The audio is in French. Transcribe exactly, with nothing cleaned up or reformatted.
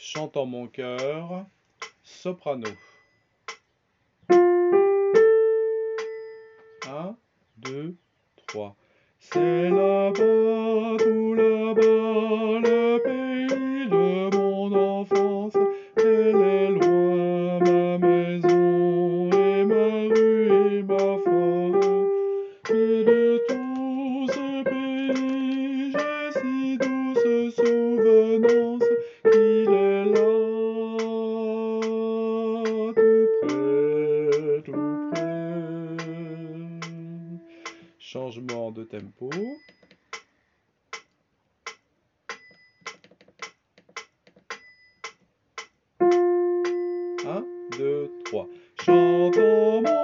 chante en mon cœur, soprano. Un, deux, trois. C'est là-bas, tout là-bas, le pays de mon enfance. Elle est loin, ma maison, et ma rue, et ma forêt. Et de tout ce pays, j'ai si douce souvenance qu'il est là, tout près, tout près. Changement de tempo. Un, deux, trois. Chantons